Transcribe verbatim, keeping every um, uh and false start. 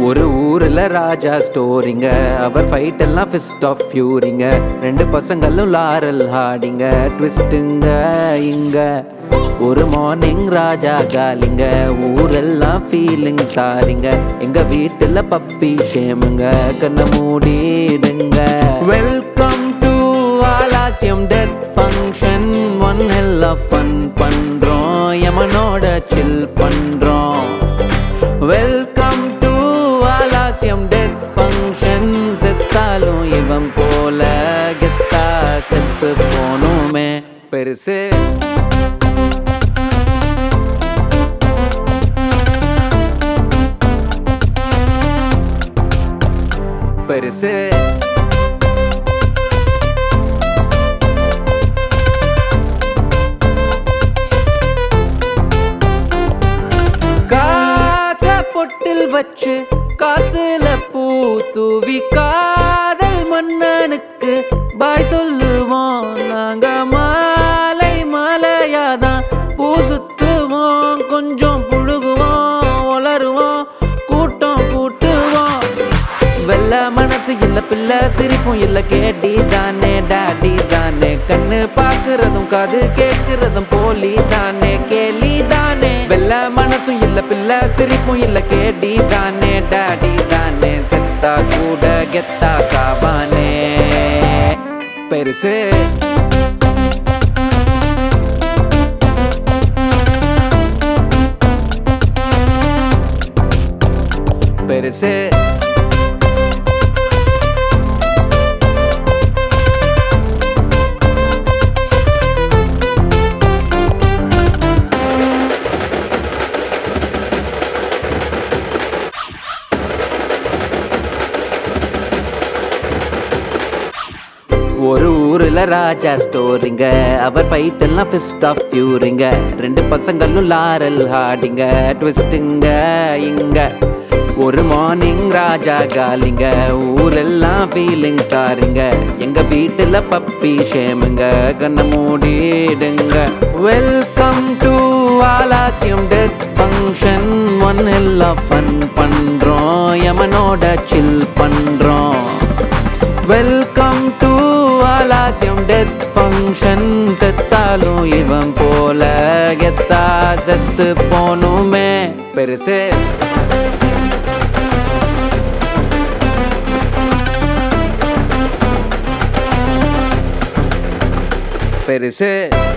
ஒரு ஊர்ல ராஜா ஸ்டோரிங்க, அவர் ஃபைட் எல்லாம் ஃபிஸ்ட் ஆஃப் ஃபியூரிங்க. ரெண்டு பசங்களும் லாரல் ஹாடிங்க, ட்விஸ்ட்டுங்க இங்க. ஒரு மார்னிங் ராஜா காலிங்க, ஊரெல்லாம் ஃபீலிங் சாரிங்க. எங்க வீட்டுல பப்பி ஷேமுங்க, கண்ண மூடிடுங்க. Welcome to Alasiyam death function, one hell of fun பண்றோம், யமனோட சில் பண்றோம். Welcome to Alasiyam death function, செத்தாலும் இவன் போல கெத்தா செத்து போனுமே பெருசு. பெருசு காச பொட்டில் வச்சு காத்துல பூ தூவி காதல் மன்னனுக்கு பாய் சொல்லுவோம். நாங்க மாலை மாலையாதான் பூ சுத்துவோம், கொஞ்சம் புழுகுவோம், வளருவோம், கூட்டம் கூட்டுவோம். வெள்ள மனசு இல்ல பிள்ளை, சிரிப்பும் இல்ல, கேட்டி தானே டாடி தானே. கண்ணு பாக்குறதும் காது கேட்கிறதும் போலி தானே, கேலி தானே. வெள்ள மனசும் இல்ல பிள்ளை, சிரிப்பும் இல்ல, கேட்டி தானே டாடி தானே. செத்தா கூட கெத்தா சாவானே பெருசு. பெருசு ஒரு ஊர்ல ராஜா ஸ்டோரிங்க, அவர் ஃபைட் எல்லாம் ஃபிஸ்ட் ஆஃப் ஃபியூரிங்க. ரெண்டு பசங்களும் லாரல் ஹாடிங்க, ட்விஸ்ட்டுங்க இங்க. ஒரு மார்னிங் ராஜா காலிங்க, ஊரெல்லாம் ஃபீலிங் சாரிங்க. எங்க வீட்டுல பப்பி ஷேமுங்க, கண்ண மூடிடுங்க. Welcome to Alasiyam death function, one hell of fun பண்றோம், யமனோட சில் பண்றோம். Welcome to Alasiyam death function, செத்தாலும் இவன் போல கெத்தா செத்து போனுமே பெருசு. பெருசு